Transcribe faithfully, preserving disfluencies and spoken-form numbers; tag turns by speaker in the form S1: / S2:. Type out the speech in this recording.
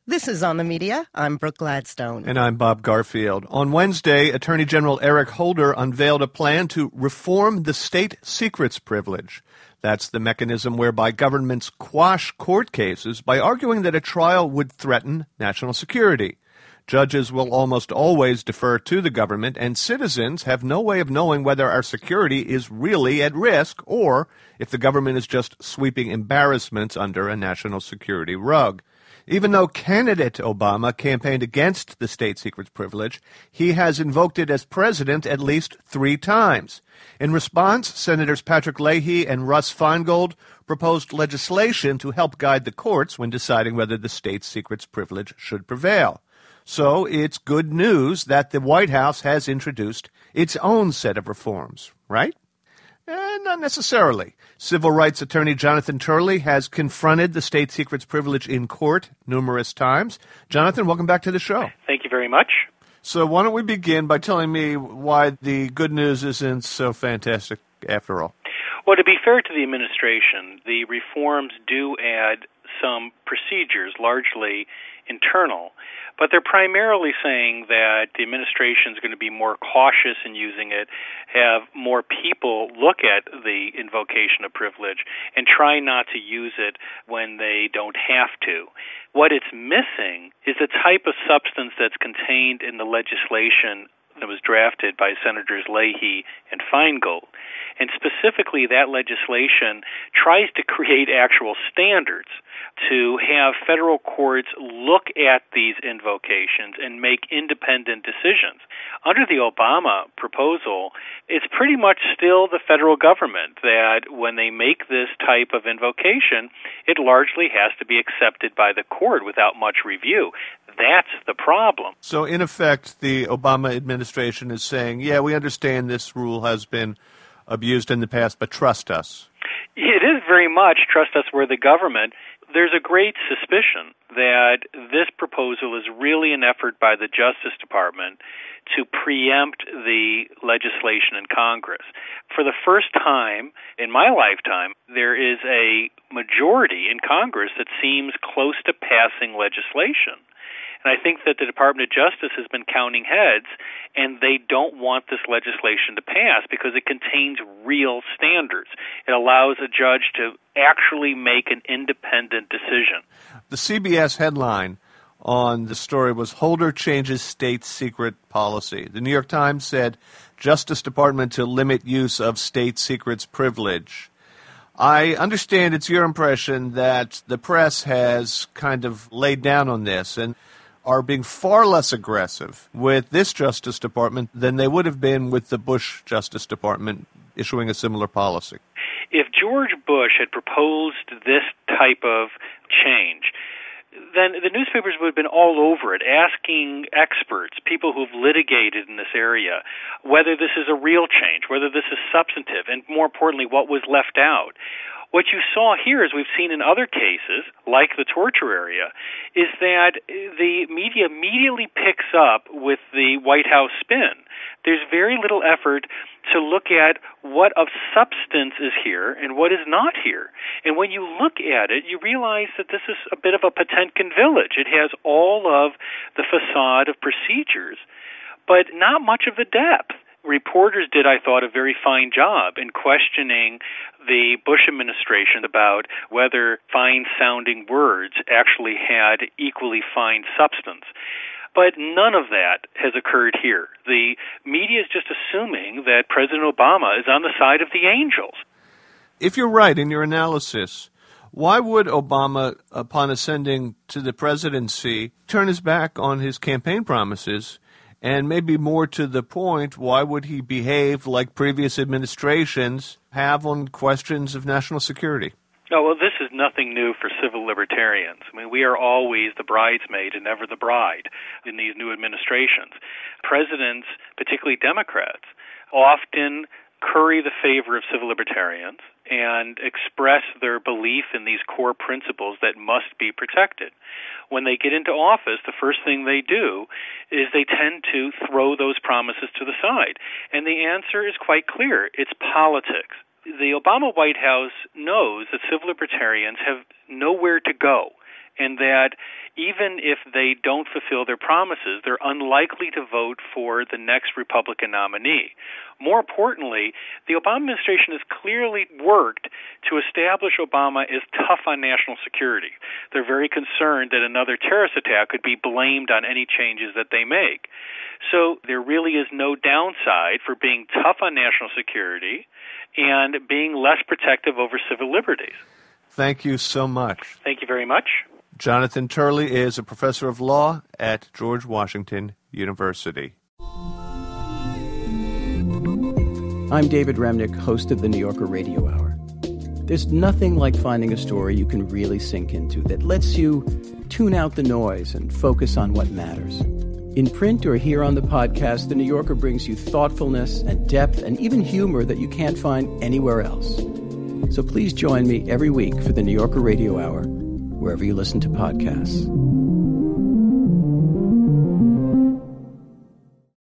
S1: This is On the Media. I'm Brooke Gladstone.
S2: And I'm Bob Garfield. On Wednesday, Attorney General Eric Holder unveiled a plan to reform the state secrets privilege. That's the mechanism whereby governments quash court cases by arguing that a trial would threaten national security. Judges will almost always defer to the government, and citizens have no way of knowing whether our security is really at risk or if the government is just sweeping embarrassments under a national security rug. Even though candidate Obama campaigned against the state secrets privilege, he has invoked it as president at least three times. In response, Senators Patrick Leahy and Russ Feingold proposed legislation to help guide the courts when deciding whether the state secrets privilege should prevail. So it's good news that the White House has introduced its own set of reforms, right? Eh, not necessarily. Civil rights attorney Jonathan Turley has confronted the state secrets privilege in court numerous times. Jonathan, welcome back to the show.
S3: Thank you very much.
S2: So why don't we begin by telling me why the good news isn't so fantastic after all?
S3: Well, to be fair to the administration, the reforms do add some procedures, largely internal, but they're primarily saying that the administration is going to be more cautious in using it, have more people look at the invocation of privilege, and try not to use it when they don't have to. What it's missing is the type of substance that's contained in the legislation that was drafted by Senators Leahy and Feingold. And specifically, that legislation tries to create actual standards to have federal courts look at these invocations and make independent decisions. Under the Obama proposal, it's pretty much still the federal government that when they make this type of invocation, it largely has to be accepted by the court without much review. That's the problem.
S2: So, in effect, the Obama administration is saying, yeah, we understand this rule has been abused in the past, but trust us.
S3: It is very much trust us, we're the government. There's a great suspicion that this proposal is really an effort by the Justice Department to preempt the legislation in Congress. For the first time in my lifetime, there is a majority in Congress that seems close to passing legislation. And I think that the Department of Justice has been counting heads, and they don't want this legislation to pass because it contains real standards. It allows a judge to actually make an independent decision.
S2: The C B S headline on the story was Holder Changes State Secret Policy. The New York Times said, Justice Department to limit use of state secrets privilege. I understand it's your impression that the press has kind of laid down on this and are being far less aggressive with this Justice Department than they would have been with the Bush Justice Department issuing a similar policy.
S3: If George Bush had proposed this type of change, then the newspapers would have been all over it, asking experts, people who've litigated in this area, whether this is a real change, whether this is substantive, and more importantly, what was left out. What you saw here, as we've seen in other cases, like the torture area, is that the media immediately picks up with the White House spin. There's very little effort to look at what of substance is here and what is not here. And when you look at it, you realize that this is a bit of a Potemkin village. It has all of the facade of procedures, but not much of the depth. Reporters did, I thought, a very fine job in questioning the Bush administration about whether fine-sounding words actually had equally fine substance. But none of that has occurred here. The media is just assuming that President Obama is on the side of the angels.
S2: If you're right in your analysis, why would Obama, upon ascending to the presidency, turn his back on his campaign promises? And maybe more to the point, why would he behave like previous administrations have on questions of national security?
S3: Oh, well, this is nothing new for civil libertarians. I mean, we are always the bridesmaid and never the bride in these new administrations. Presidents, particularly Democrats, often curry the favor of civil libertarians and express their belief in these core principles that must be protected. When they get into office, the first thing they do is they tend to throw those promises to the side. And the answer is quite clear. It's politics. The Obama White House knows that civil libertarians have nowhere to go and that even if they don't fulfill their promises, they're unlikely to vote for the next Republican nominee. More importantly, the Obama administration has clearly worked to establish Obama as tough on national security. They're very concerned that another terrorist attack could be blamed on any changes that they make. So there really is no downside for being tough on national security and being less protective over civil liberties.
S2: Thank you so much.
S3: Thank you very much.
S2: Jonathan Turley is a professor of law at George Washington University.
S4: I'm David Remnick, host of the New Yorker Radio Hour. There's nothing like finding a story you can really sink into that lets you tune out the noise and focus on what matters. In print or here on the podcast, The New Yorker brings you thoughtfulness and depth and even humor that you can't find anywhere else. So please join me every week for The New Yorker Radio Hour, wherever you listen to podcasts.